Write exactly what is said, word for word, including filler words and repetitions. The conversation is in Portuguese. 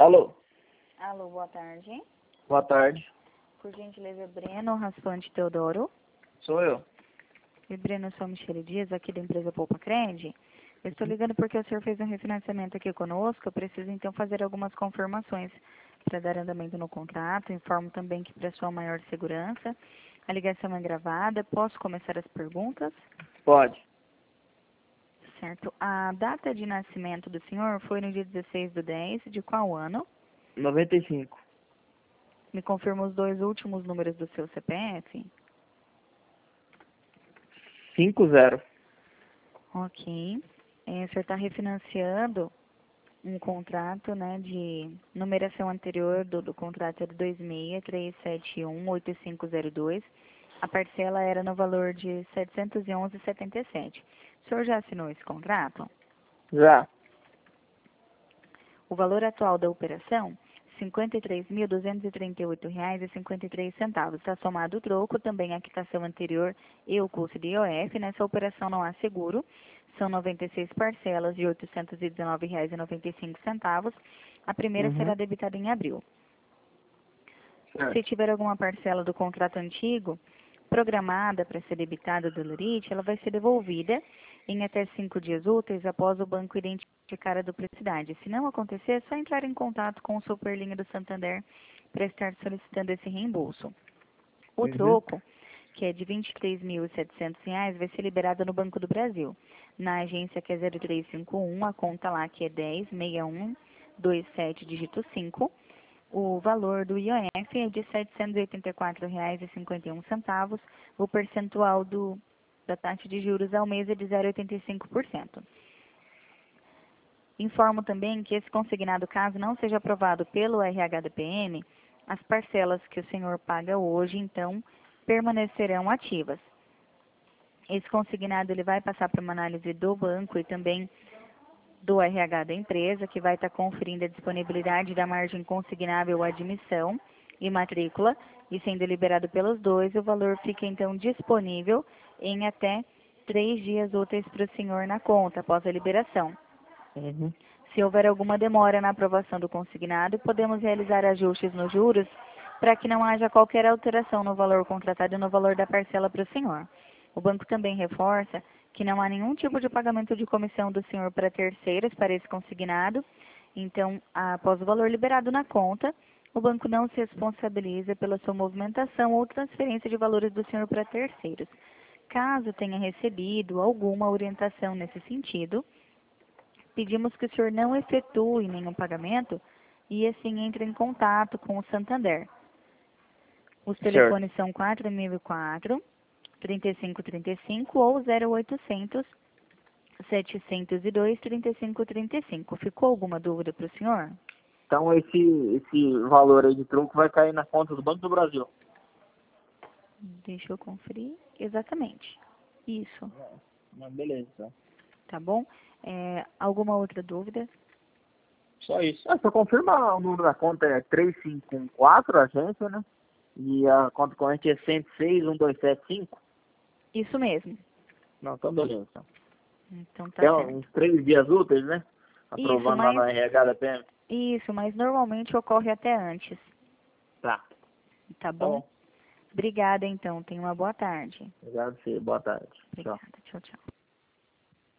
Alô, Alô, boa tarde. boa tarde. Por gentileza, Breno Raspante Teodoro. Sou eu. E Breno, sou Michele Dias, aqui da empresa Poupa Cred. Eu estou ligando porque o senhor fez um refinanciamento aqui conosco. Eu preciso, então, fazer algumas confirmações para dar andamento no contrato. Informo também que, para sua maior segurança, a ligação é gravada. Posso começar as perguntas? Pode. Certo. A data de nascimento do senhor foi no dia dezesseis do dez, de qual ano? noventa e cinco. Me confirma os dois últimos números do seu C P F? cinco zero. Ok. É, o senhor está refinanciando um contrato, né, de numeração anterior do, do contrato é de dois seis três sete um oito cinco zero dois. A parcela era no valor de setecentos e onze vírgula setenta e sete. O senhor já assinou esse contrato? Já. O valor atual da operação, cinquenta e três mil duzentos e trinta e oito reais e cinquenta e três centavos. Está somado o troco, também a quitação anterior e o custo de I O F. Nessa operação não há seguro. São noventa e seis parcelas de oitocentos e dezenove reais e noventa e cinco centavos. A primeira Uhum. será debitada em abril. Certo. Se tiver alguma parcela do contrato antigo programada para ser debitada do Lurite, ela vai ser devolvida em até cinco dias úteis após o banco identificar a duplicidade. Se não acontecer, é só entrar em contato com o Superlinha do Santander para estar solicitando esse reembolso. O Uhum. troco, que é de vinte e três mil e setecentos reais, vai ser liberado no Banco do Brasil. Na agência que é zero três cinco um, a conta lá que é dez seis um dois sete dígito cinco. O valor do I O F é de setecentos e oitenta e quatro reais e cinquenta e um centavos. O percentual do, da taxa de juros ao mês é de zero vírgula oitenta e cinco por cento. Informo também que esse consignado, caso não seja aprovado pelo R H D P N, as parcelas que o senhor paga hoje, então, permanecerão ativas. Esse consignado ele vai passar para uma análise do banco e também do R H da empresa, que vai estar conferindo a disponibilidade da margem consignável à admissão e matrícula, e sendo liberado pelos dois, o valor fica então disponível em até três dias úteis para o senhor na conta, após a liberação. Uhum. Se houver alguma demora na aprovação do consignado, podemos realizar ajustes nos juros para que não haja qualquer alteração no valor contratado e no valor da parcela para o senhor. O banco também reforça que não há nenhum tipo de pagamento de comissão do senhor para terceiros para esse consignado. Então, após o valor liberado na conta, o banco não se responsabiliza pela sua movimentação ou transferência de valores do senhor para terceiros. Caso tenha recebido alguma orientação nesse sentido, pedimos que o senhor não efetue nenhum pagamento e assim entre em contato com o Santander. Os Certo. telefones são quatro mil e quatro, trinta e cinco trinta e cinco ou zero oitocentos, setecentos e dois, trinta e cinco trinta e cinco. Ficou alguma dúvida para o senhor? Então esse, esse valor aí de troco vai cair na conta do Banco do Brasil. Deixa eu conferir. Exatamente. Isso. Mas beleza, então. Tá bom? É, alguma outra dúvida? Só isso. Ah, só confirma o número da conta, é três cinco um quatro, a agência, né? E a conta corrente é cento e seis, um dois sete cinco. Isso mesmo. Não, então beleza. Então. Então tá Tem certo. uns três dias úteis, né? Isso, Aprovando lá no mas R H da P M. isso, mas normalmente ocorre até antes. Tá. Tá Tá bom? bom. Obrigada então. Tenha uma boa tarde. Obrigado, você. Boa tarde. Tchau. Obrigada. Tchau, tchau.